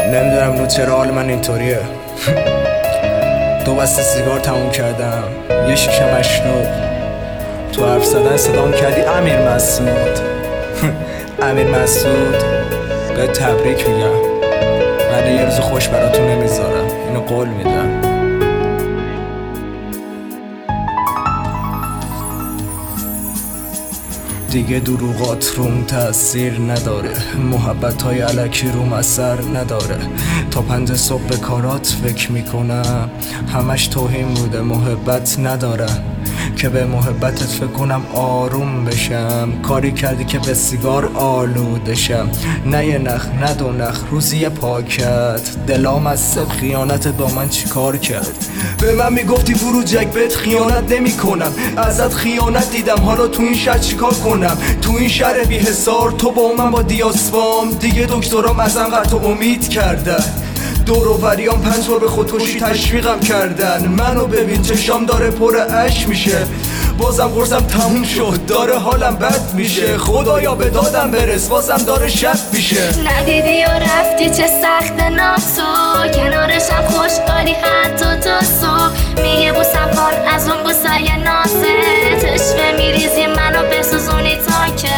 نمیدونم نو چرا حال من اینطوریه. 2 بسته سیگار تموم کردم، یه شیشه مشروب. تو حرف زدن صدام کردی امیر مسعود. امیر مسعود به تبریک میگم، ولی یه روز خوش براتون نمیذارم، اینو قول میدم. دیگه دروغات روم تأثیر نداره، محبت‌های الکی روم اثر نداره. تا 5 صبح به کارات فکر میکنم، همش توهین بوده، محبت نداره. که به محبتت فکر کنم آروم بشم، کاری کردی که به سیگار آلودشم. نه یه نخ نه 2 نخ، روزی یه پاکت. دلام از سب خیانتت با من چیکار کرد؟ به من میگفتی فروجک بهت خیانت نمی کنم، ازت خیانت دیدم، حالا تو این شهر چیکار کنم؟ تو این شهر بی حصار تو با من با دیاسپام، دیگه دکترام ازم قطع امید کردن. دور و بریام 5 بار به خودکشی تشویقم کردن. منو ببین چشام داره پر اشک میشه، بازم قرصم تموم شد، داره حالم بد میشه. خدایا به دادم برس، بازم داره شب میشه. ندیدی و رفتی چه سخت ناتو، کنارشم خوشحالی حتی تا صبح. میگه بوسم کار از اون بوسای نازه، تشوه میریزی منو بسوزونی تا که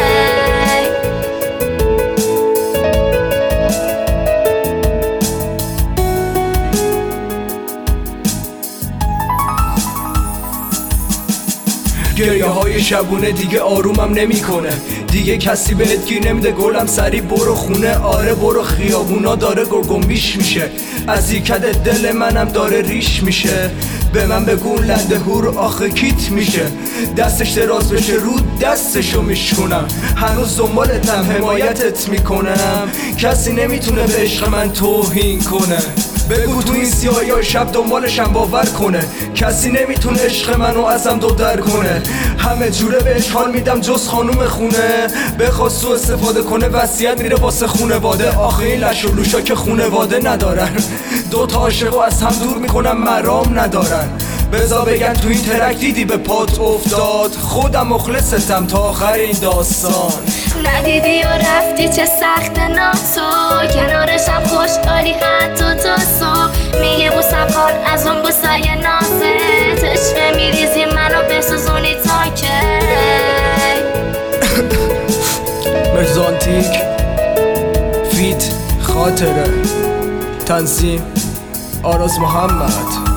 گریه های شبونه دیگه آرومم نمیکنه، دیگه کسی بهت گیر نمیده. گلم سری برو خونه، آره برو خیابونا، داره گرگنبیش میشه. از یکد دل منم داره ریش میشه. به من بگو لنده هور آخه کیت میشه، دستش دراز بشه رو دستشو میشونم. هنوز دنبالتم حمایتت میکنم، کسی نمیتونه به عشق من توهین کنه. بگو تو این سیاهی شب دنبالشم باور کنه، کسی نمیتونه عشق منو ازم دودر کنه. همه جوره بهش حال میدم جز خانوم خونه، بخواد سو استفاده کنه وصیت میره واسه خونواده. آخه این لش و لوشا که خونواده ندارن، 2 تا عاشقو از هم دور میکنن مرام ندارن. بذار بگن تو این ترک دیدی به پات افتاد، خودم مخلصتم تا آخر این داستان. ندیدی و رفتی چه سخت ناتو، کنارشم خوشحالی حتی تا صبح. میگه بوسم کار از اون بوسای نازه، تشوه میریزی منو بسوزونی تا که مرزانتیک فیت خاطره، تنظیم آراز محمد.